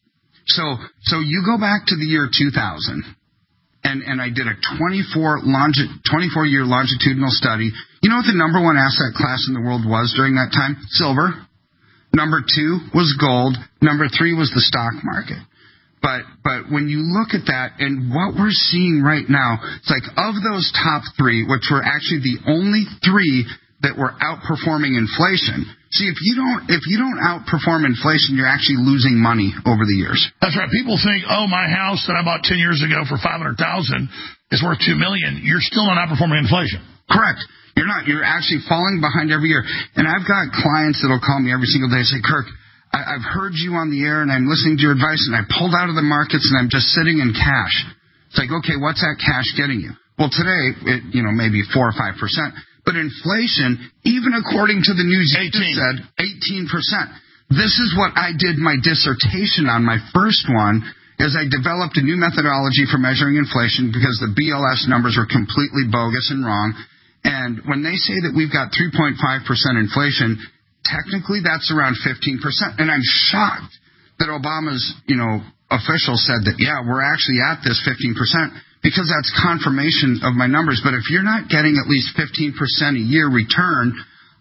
So so you go back to the year two thousand, and, and I did a twenty-four longi- twenty-four year longitudinal study. You know what the number one asset class in the world was during that time? Silver. Number two was gold. Number three was the stock market. But but when you look at that and what we're seeing right now, it's like of those top three, which were actually the only three that were outperforming inflation. See, if you don't if you don't outperform inflation, you're actually losing money over the years. That's right. People think, oh, my house that I bought ten years ago for five hundred thousand dollars is worth two million dollars. You're still not outperforming inflation. Correct. You're not. You're actually falling behind every year. And I've got clients that'll call me every single day and say, Kirk, I've heard you on the air, and I'm listening to your advice, and I pulled out of the markets, and I'm just sitting in cash. It's like, okay, what's that cash getting you? Well, today, it, you know, maybe four or five percent. But inflation, even according to the news you just said, eighteen percent. This is what I did my dissertation on. My first one is I developed a new methodology for measuring inflation because the B L S numbers were completely bogus and wrong. And when they say that we've got three point five percent inflation, technically that's around fifteen percent. And I'm shocked that Obama's, you know, official said that, yeah, we're actually at this fifteen percent because that's confirmation of my numbers. But if you're not getting at least fifteen percent a year return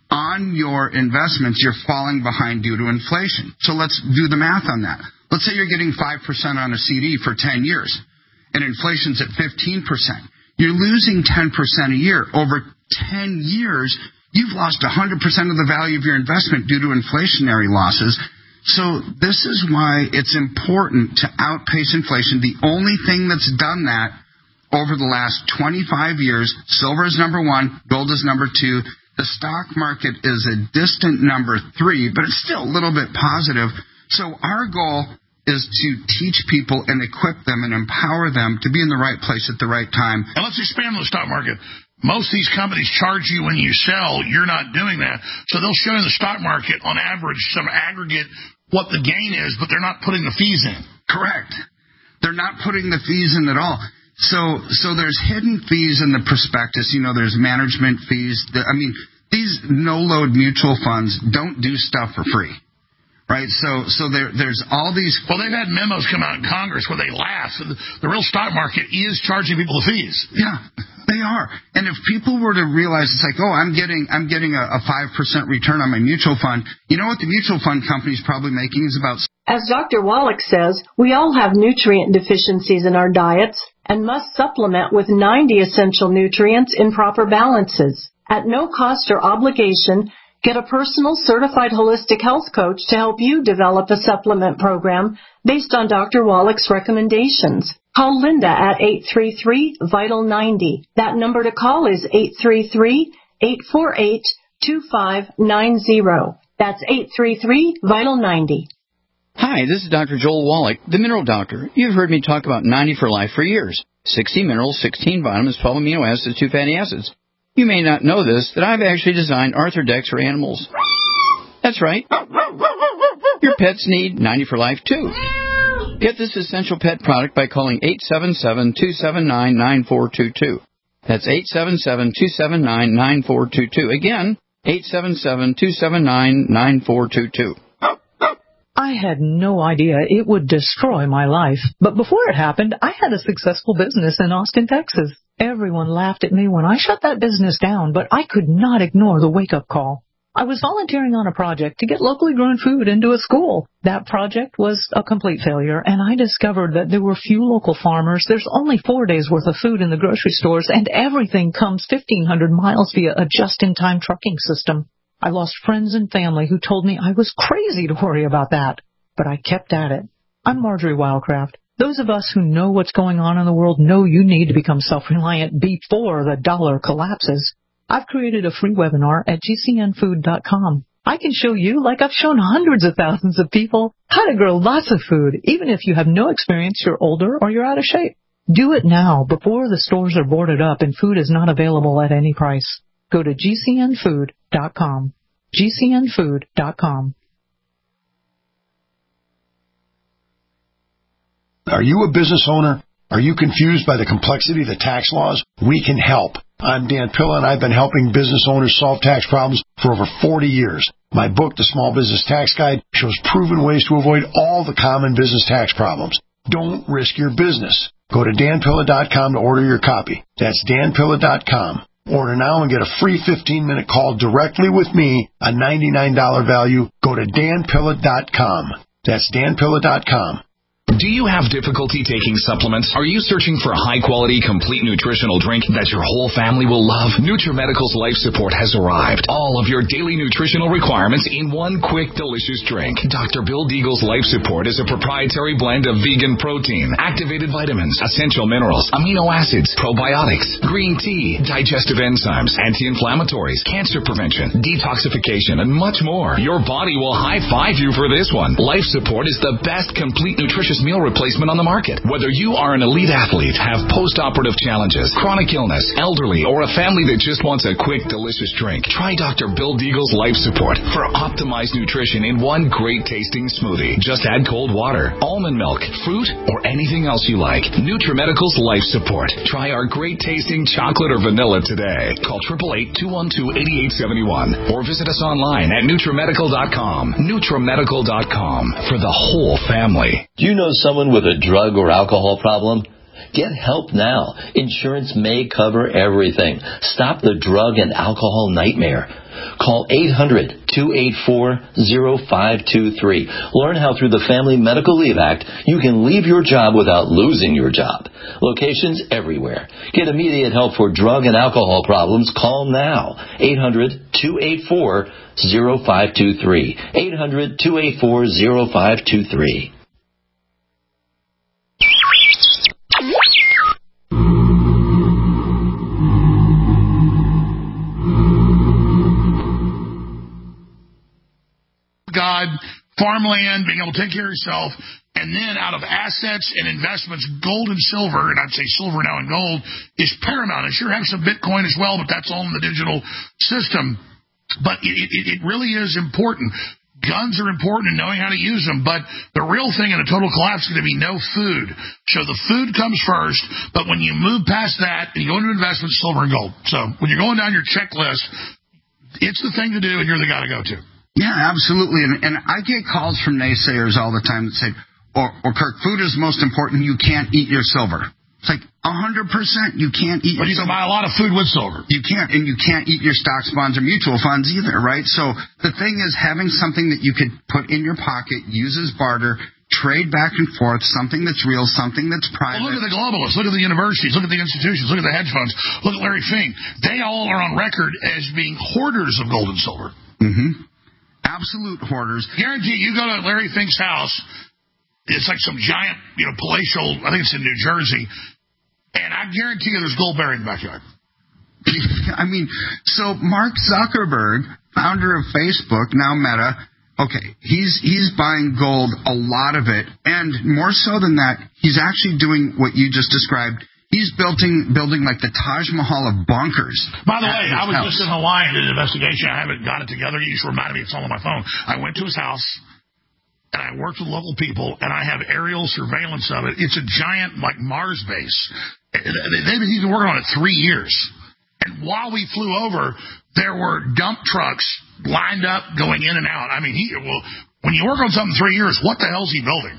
on your investments, you're falling behind due to inflation. So let's do the math on that. Let's say you're getting five percent on a C D for ten years and inflation's at fifteen percent. You're losing ten percent a year. Over ten years, you've lost one hundred percent of the value of your investment due to inflationary losses. So this is why it's important to outpace inflation. The only thing that's done that over the last twenty-five years, silver is number one, gold is number two. The stock market is a distant number three, but it's still a little bit positive. So our goal is to teach people and equip them and empower them to be in the right place at the right time. And let's expand on the stock market. Most of these companies charge you when you sell. You're not doing that. So they'll show in the stock market, on average, some aggregate what the gain is, but they're not putting the fees in. Correct. They're not putting the fees in at all. So so there's hidden fees in the prospectus. You know, there's management fees. I mean, these no-load mutual funds don't do stuff for free. Right, so so there there's all these. Well, they've had memos come out in Congress where they laugh. The, the real stock market is charging people the fees. Yeah, they are. And if people were to realize it's like, oh, I'm getting I'm getting a, a five percent return on my mutual fund. You know what the mutual fund company is probably making is about. As Doctor Wallach says, we all have nutrient deficiencies in our diets and must supplement with ninety essential nutrients in proper balances at no cost or obligation. Get a personal certified holistic health coach to help you develop a supplement program based on Doctor Wallach's recommendations. Call Linda at eight three three, vital ninety. That number to call is eight three three, eight four eight, two five nine zero. That's eight three three, vital ninety. Hi, this is Doctor Joel Wallach, the Mineral Doctor. You've heard me talk about ninety for Life for years. sixty minerals, sixteen vitamins, twelve amino acids, two fatty acids. You may not know this, that I've actually designed Arthrodex for animals. That's right. Your pets need ninety for Life, too. Get this essential pet product by calling eight seven seven, two seven nine, nine four two two. That's eight seven seven, two seven nine, nine four two two. Again, eight seven seven, two seven nine, nine four two two. I had no idea it would destroy my life. But before it happened, I had a successful business in Austin, Texas. Everyone laughed at me when I shut that business down, but I could not ignore the wake-up call. I was volunteering on a project to get locally grown food into a school. That project was a complete failure, and I discovered that there were few local farmers. There's only four days' worth of food in the grocery stores, and everything comes fifteen hundred miles via a just-in-time trucking system. I lost friends and family who told me I was crazy to worry about that, but I kept at it. I'm Marjorie Wildcraft. Those of us who know what's going on in the world know you need to become self-reliant before the dollar collapses. I've created a free webinar at G C N food dot com. I can show you, like I've shown hundreds of thousands of people, how to grow lots of food, even if you have no experience, you're older, or you're out of shape. Do it now, before the stores are boarded up and food is not available at any price. Go to G C N food dot com. G C N food dot com. Are you a business owner? Are you confused by the complexity of the tax laws? We can help. I'm Dan Pilla, and I've been helping business owners solve tax problems for over forty years. My book, The Small Business Tax Guide, shows proven ways to avoid all the common business tax problems. Don't risk your business. Go to Dan Pilla dot com to order your copy. That's Dan Pilla dot com. Order now and get a free fifteen-minute call directly with me, a ninety-nine dollars value. Go to Dan Pilla dot com. That's Dan Pilla dot com. Do you have difficulty taking supplements? Are you searching for a high-quality, complete nutritional drink that your whole family will love? NutriMedical's Life Support has arrived. All of your daily nutritional requirements in one quick, delicious drink. Doctor Bill Deagle's Life Support is a proprietary blend of vegan protein, activated vitamins, essential minerals, amino acids, probiotics, green tea, digestive enzymes, anti-inflammatories, cancer prevention, detoxification, and much more. Your body will high-five you for this one. Life Support is the best complete nutritious meal replacement on the market. Whether you are an elite athlete, have post-operative challenges, chronic illness, elderly, or a family that just wants a quick, delicious drink, try Doctor Bill Deagle's Life Support for optimized nutrition in one great-tasting smoothie. Just add cold water, almond milk, fruit, or anything else you like. NutriMedical's Life Support. Try our great-tasting chocolate or vanilla today. Call eight eight eight, two one two, eight eight seven one or visit us online at NutriMedical dot com. NutriMedical dot com for the whole family. Do you know someone with a drug or alcohol problem? Get help now. Insurance may cover everything. Stop the drug and alcohol nightmare. Call eight hundred, two eight four, zero five two three. Learn how through the Family Medical Leave Act you can leave your job without losing your job. Locations everywhere. Get immediate help for drug and alcohol problems. Call now. eight hundred, two eight four, zero five two three. eight hundred, two eight four, zero five two three. God, farmland, being able to take care of yourself, and then out of assets and investments, gold and silver, and I'd say silver now and gold, is paramount. I sure have some Bitcoin as well, but that's all in the digital system. But it, it, it really is important. Guns are important and knowing how to use them, but the real thing in a total collapse is going to be no food. So the food comes first, but when you move past that and you go into investments, silver and gold. So when you're going down your checklist, it's the thing to do, and you're the guy to go to. Yeah, absolutely. And, and I get calls from naysayers all the time that say, or, or Kirk, food is most important. You can't eat your silver. It's like one hundred percent you can't eat but your silver. But you can buy a lot of food with silver. You can't. And you can't eat your stocks, bonds, or mutual funds either, right? So the thing is having something that you could put in your pocket, use as barter, trade back and forth, something that's real, something that's private. Well, look at the globalists. Look at the universities. Look at the institutions. Look at the hedge funds. Look at Larry Fink. They all are on record as being hoarders of gold and silver. Mm-hmm. Absolute hoarders. Guarantee you go to Larry Fink's house, it's like some giant, you know, palatial, I think it's in New Jersey, and I guarantee you there's gold buried in the backyard. I mean, so Mark Zuckerberg, founder of Facebook, now Meta, okay, he's he's buying gold, a lot of it, and more so than that, he's actually doing what you just described. He's building building like the Taj Mahal of bunkers. By the way, I was house. just in Hawaii and did an investigation. I haven't got it together. You just reminded me. It's all on my phone. I went to his house, and I worked with local people, and I have aerial surveillance of it. It's a giant, like, Mars base. They've been, he's been working on it three years. And while we flew over, there were dump trucks lined up going in and out. I mean, he well, When you work on something three years, what the hell is he building?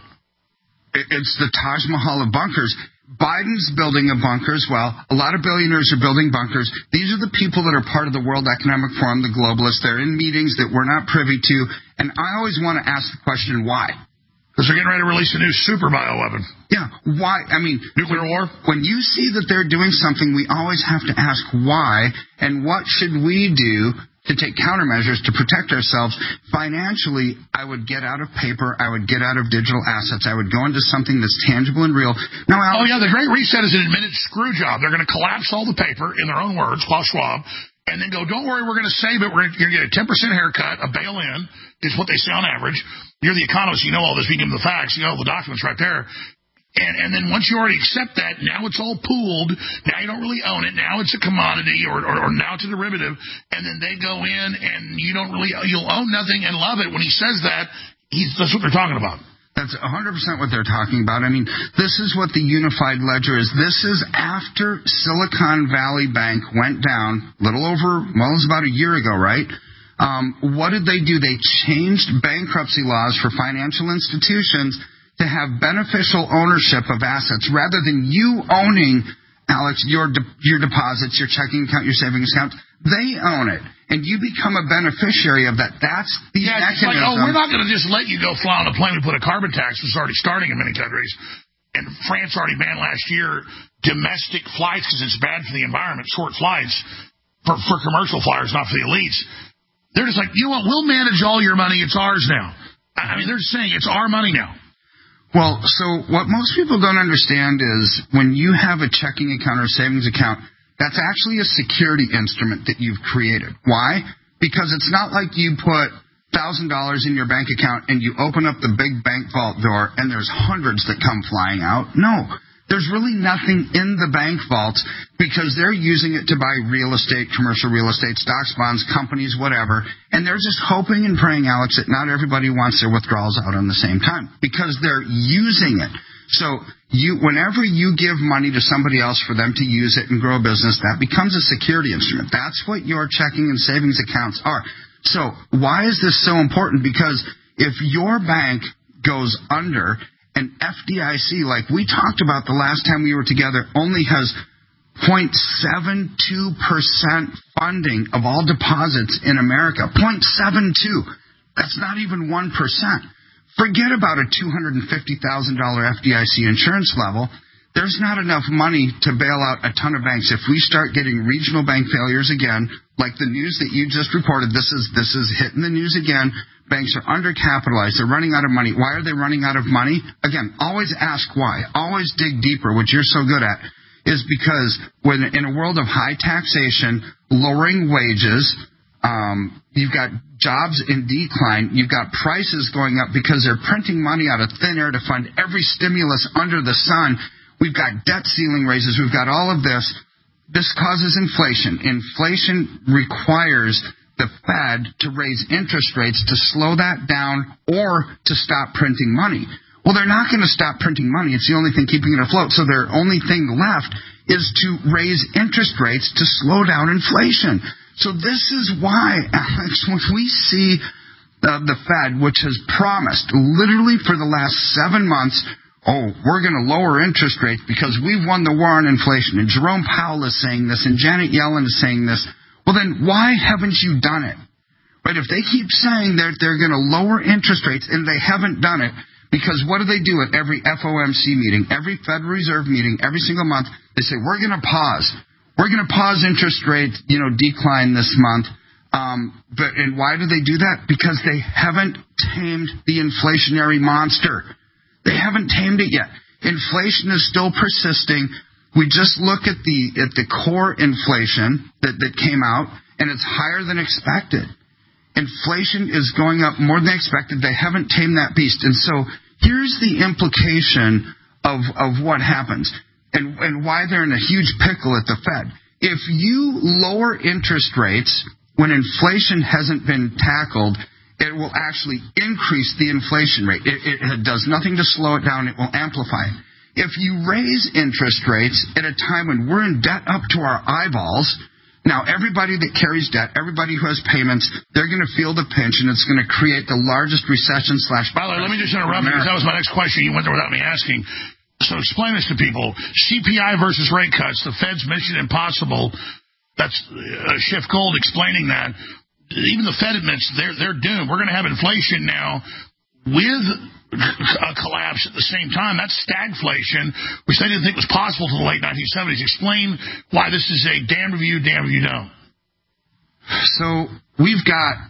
It's the Taj Mahal of bunkers. Biden's building a bunker as well. A lot of billionaires are building bunkers. These are the people that are part of the World Economic Forum, the globalists. They're in meetings that we're not privy to. And I always want to ask the question, why? Because they're getting ready to release a new super bioweapon. Yeah, why? I mean, nuclear war? When you see that they're doing something, we always have to ask why, and what should we do to take countermeasures to protect ourselves. Financially, I would get out of paper. I would get out of digital assets. I would go into something that's tangible and real. Now, Alex, oh, yeah, the Great Reset is an admitted screw job. They're going to collapse all the paper, in their own words, Klaus Schwab, and then go, don't worry, we're going to save it. We're going to get a ten percent haircut, a bail-in, is what they say on average. You're the economist. You know all this. We give them the facts. You know all the documents right there. And and then once you already accept that, now it's all pooled. Now you don't really own it. Now it's a commodity, or, or, or now it's a derivative. And then they go in, and you don't really, you'll own nothing and love it. When he says that, he's, that's what they're talking about. That's one hundred percent what they're talking about. I mean, this is what the unified ledger is. This is after Silicon Valley Bank went down a little over, well, it was about a year ago, right? Um, what did they do? They changed bankruptcy laws for financial institutions to have beneficial ownership of assets rather than you owning, Alex, your de- your deposits, your checking account, your savings account. They own it, and you become a beneficiary of that. That's the yeah, mechanism. It's like, oh, we're not going to just let you go fly on a plane. We put a carbon tax, which is already starting in many countries. And France already banned last year domestic flights because it's bad for the environment, short flights for, for commercial flyers, not for the elites. They're just like, you know what, we'll manage all your money. It's ours now. I mean, they're just saying it's our money now. Well, so what most people don't understand is when you have a checking account or savings account, that's actually a security instrument that you've created. Why? Because it's not like you put one thousand dollars in your bank account and you open up the big bank vault door and there's hundreds that come flying out. No. There's really nothing in the bank vaults because they're using it to buy real estate, commercial real estate, stocks, bonds, companies, whatever. And they're just hoping and praying, Alex, that not everybody wants their withdrawals out on the same time because they're using it. So you, whenever you give money to somebody else for them to use it and grow a business, that becomes a security instrument. That's what your checking and savings accounts are. So why is this so important? Because if your bank goes under, and F D I C, like we talked about the last time we were together, only has zero point seven two percent funding of all deposits in America. zero point seven two. That's not even one percent. Forget about a two hundred fifty thousand dollars F D I C insurance level. There's not enough money to bail out a ton of banks. If we start getting regional bank failures again, like the news that you just reported, this is this is hitting the news again. Banks are undercapitalized. They're running out of money. Why are they running out of money? Again, always ask why. Always dig deeper, which you're so good at, is because when in a world of high taxation, lowering wages, um, you've got jobs in decline, you've got prices going up because they're printing money out of thin air to fund every stimulus under the sun. We've got debt ceiling raises. We've got all of this. This causes inflation. Inflation requires the Fed to raise interest rates to slow that down or to stop printing money. Well, they're not going to stop printing money. It's the only thing keeping it afloat. So their only thing left is to raise interest rates to slow down inflation. So this is why, Alex, when we see uh, the Fed, which has promised literally for the last seven months, oh, we're going to lower interest rates because we've won the war on inflation. And Jerome Powell is saying this and Janet Yellen is saying this. Well, then why haven't you done it? Right? If they keep saying that they're going to lower interest rates and they haven't done it, because what do they do at every F O M C meeting, every Federal Reserve meeting, every single month? They say, we're going to pause. We're going to pause interest rate, you know, decline this month. Um, but and why do they do that? Because they haven't tamed the inflationary monster. They haven't tamed it yet. Inflation is still persisting. We just look at the at the core inflation that, that came out, and it's higher than expected. Inflation is going up more than expected. They haven't tamed that beast. And so here's the implication of, of what happens and, and why they're in a huge pickle at the Fed. If you lower interest rates when inflation hasn't been tackled, it will actually increase the inflation rate. It, it, it does nothing to slow it down. It will amplify it. If you raise interest rates at a time when we're in debt up to our eyeballs, Now, everybody that carries debt, everybody who has payments, they're going to feel the pinch, and it's going to create the largest recession slash... By the way, let me just interrupt you, because that was my next question. You went there without me asking. So explain this to people. C P I versus rate cuts, the Fed's mission impossible. That's uh, Schiff Gold explaining that. Even the Fed admits they're, they're doomed. We're going to have inflation now with a collapse at the same time. That's stagflation, which they didn't think was possible until the late nineteen seventies. Explain why this is a damn if you, damn if you don't. So we've got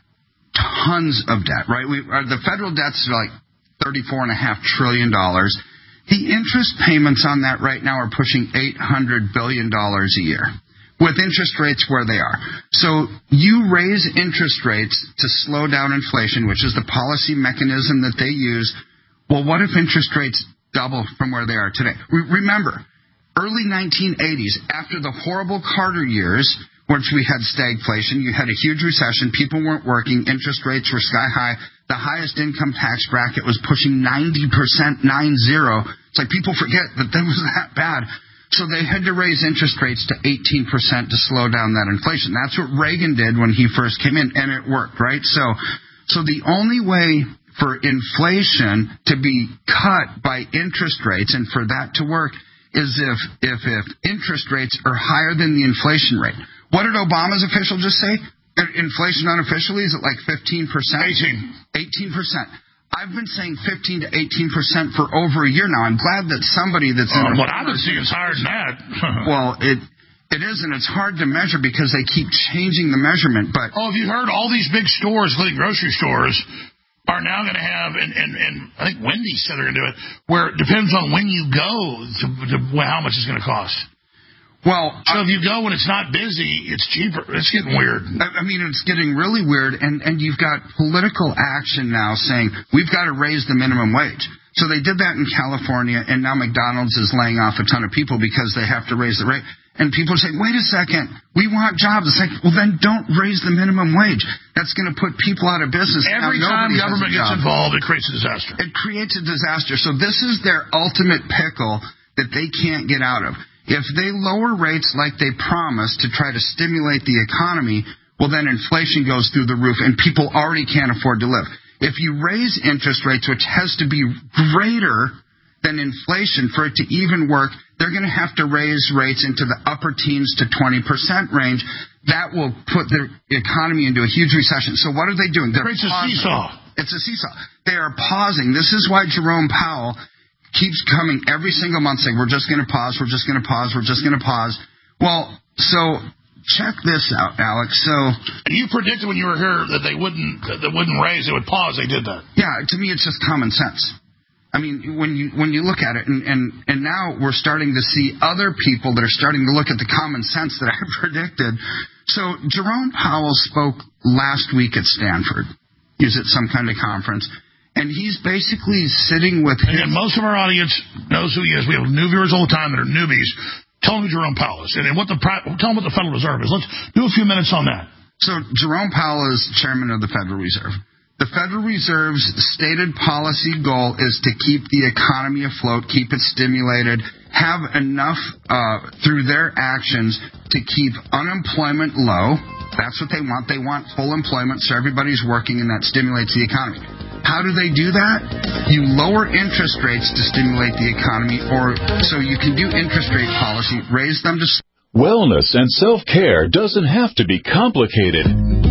tons of debt, right? We are, the federal debt's like thirty-four point five trillion dollars. The interest payments on that right now are pushing eight hundred billion dollars a year, with interest rates where they are. So you raise interest rates to slow down inflation, which is the policy mechanism that they use. Well, what if interest rates double from where they are today? Re- remember, early nineteen eighties, after the horrible Carter years, which we had stagflation, you had a huge recession, people weren't working, interest rates were sky high, the highest income tax bracket was pushing ninety percent, nine zero. It's like people forget that that was that bad. So they had to raise interest rates to eighteen percent to slow down that inflation. That's what Reagan did when he first came in, and it worked, right? So, so the only way for inflation to be cut by interest rates and for that to work is if, if, if interest rates are higher than the inflation rate. What did Obama's official just say? Inflation unofficially is at like fifteen percent? eighteen. eighteen percent. I've been saying fifteen to eighteen percent for over a year now. I'm glad that somebody that's in... Uh, what I've been seeing is higher than that. Well, it it is, and it's hard to measure because they keep changing the measurement, but... Oh, have you heard all these big stores, including grocery stores, are now going to have, and, and, and I think Wendy's said they're going to do it, where it depends on when you go to, to how much it's going to cost. Well, so if you go when it's not busy, it's cheaper. It's getting weird. I, I mean, it's getting really weird, and, and you've got political action now saying, we've got to raise the minimum wage. So they did that in California, and now McDonald's is laying off a ton of people because they have to raise the rate. And people say, wait a second, we want jobs. It's like, well, then don't raise the minimum wage. That's going to put people out of business. Every now, time government gets involved, it creates a disaster. It creates a disaster. So this is their ultimate pickle that they can't get out of. If they lower rates like they promised to try to stimulate the economy, well, then inflation goes through the roof, and people already can't afford to live. If you raise interest rates, which has to be greater than inflation for it to even work, they're going to have to raise rates into the upper teens to twenty percent range. That will put the economy into a huge recession. So what are they doing? They're It's a seesaw. It's a seesaw. They are pausing. This is why Jerome Powell keeps coming every single month saying, we're just going to pause, we're just going to pause, we're just going to pause. Well, so check this out, Alex. So you predicted when you were here that they wouldn't that they wouldn't raise, they would pause. They did that. Yeah, to me, it's just common sense. I mean, when you when you look at it, and, and, and now we're starting to see other people that are starting to look at the common sense that I predicted. So Jerome Powell spoke last week at Stanford. He was at some kind of conference. And he's basically sitting with... Again, most of our audience knows who he is. We have new viewers all the time that are newbies. Tell them who Jerome Powell is. And what the tell them what the Federal Reserve is. Let's do a few minutes on that. So Jerome Powell is chairman of the Federal Reserve. The Federal Reserve's stated policy goal is to keep the economy afloat, keep it stimulated, have enough uh, through their actions to keep unemployment low. That's what they want. They want full employment so everybody's working, and that stimulates the economy. How do they do that? You lower interest rates to stimulate the economy, or so you can do interest rate policy, raise them to... Wellness and self-care doesn't have to be complicated.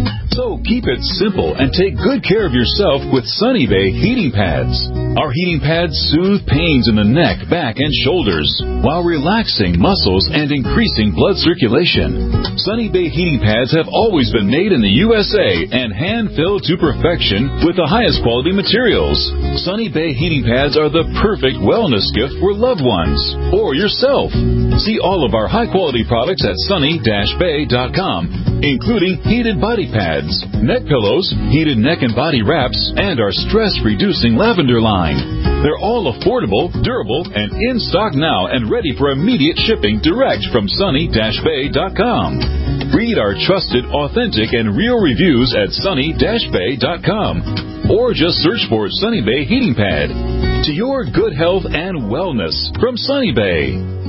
So keep it simple and take good care of yourself with Sunny Bay heating pads. Our heating pads soothe pains in the neck, back, and shoulders while relaxing muscles and increasing blood circulation. Sunny Bay heating pads have always been made in the U S A and hand-filled to perfection with the highest quality materials. Sunny Bay heating pads are the perfect wellness gift for loved ones or yourself. See all of our high-quality products at sunny dash bay dot com, including heated body pads, neck pillows, heated neck and body wraps, and our stress-reducing lavender line. They're all affordable, durable, and in stock now and ready for immediate shipping direct from sunny dash bay dot com. Read our trusted, authentic, and real reviews at sunny dash bay dot com, or just search for Sunny Bay Heating Pad. To your good health and wellness from Sunny Bay.